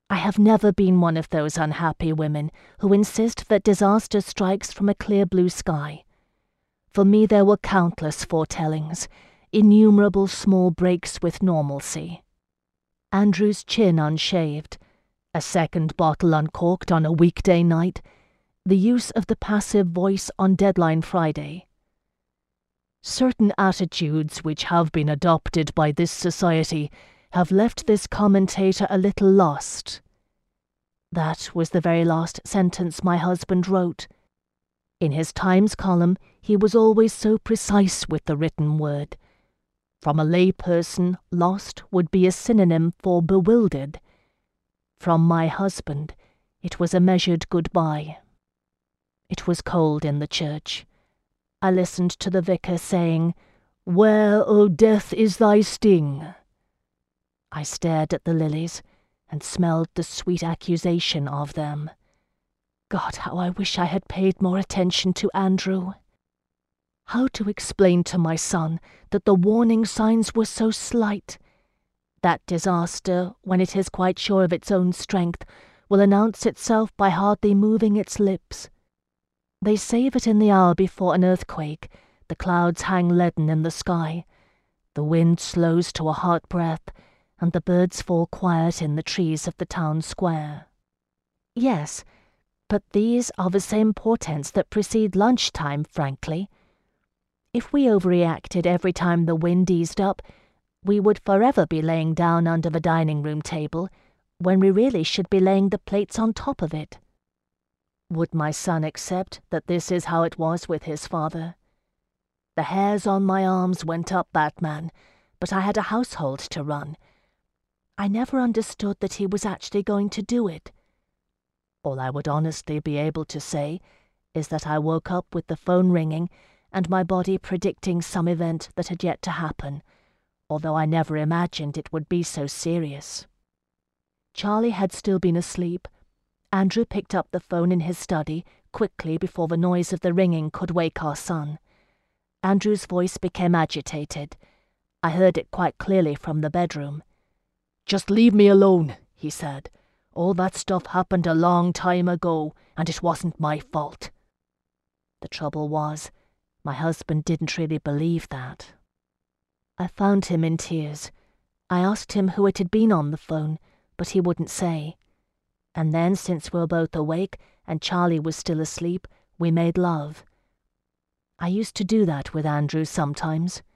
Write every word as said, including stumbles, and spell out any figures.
I have never been one of those unhappy women who insist that disaster strikes from a clear blue sky. For me there were countless foretellings, innumerable small breaks with normalcy. Andrew's chin unshaved, a second bottle uncorked on a weekday night, the use of the passive voice on deadline Friday. Certain attitudes which have been adopted by this society have left this commentator a little lost. That was the very last sentence my husband wrote. In his Times column, he was always so precise with the written word. From a layperson, lost would be a synonym for bewildered. From my husband, it was a measured goodbye. It was cold in the church. I listened to the vicar saying, "Where, O death, is thy sting?" I stared at the lilies and smelled the sweet accusation of them. God, how I wish I had paid more attention to Andrew. How to explain to my son that the warning signs were so slight? That disaster, when it is quite sure of its own strength, will announce itself by hardly moving its lips. They say that in the hour before an earthquake, the clouds hang leaden in the sky, the wind slows to a hot breath, and the birds fall quiet in the trees of the town square. Yes, but these are the same portents that precede lunchtime, frankly. If we overreacted every time the wind eased up, we would forever be laying down under the dining room table, when we really should be laying the plates on top of it. Would my son accept that this is how it was with his father? The hairs on my arms went up, Batman, but I had a household to run. I never understood that he was actually going to do it. All I would honestly be able to say is that I woke up with the phone ringing and my body predicting some event that had yet to happen, although I never imagined it would be so serious. Charlie had still been asleep. Andrew picked up the phone in his study quickly before the noise of the ringing could wake our son. Andrew's voice became agitated. I heard it quite clearly from the bedroom. "Just leave me alone," he said. "All that stuff happened a long time ago, and it wasn't my fault." The trouble was, my husband didn't really believe that. I found him in tears. I asked him who it had been on the phone, but he wouldn't say. And then, since we were both awake and Charlie was still asleep, we made love. I used to do that with Andrew sometimes.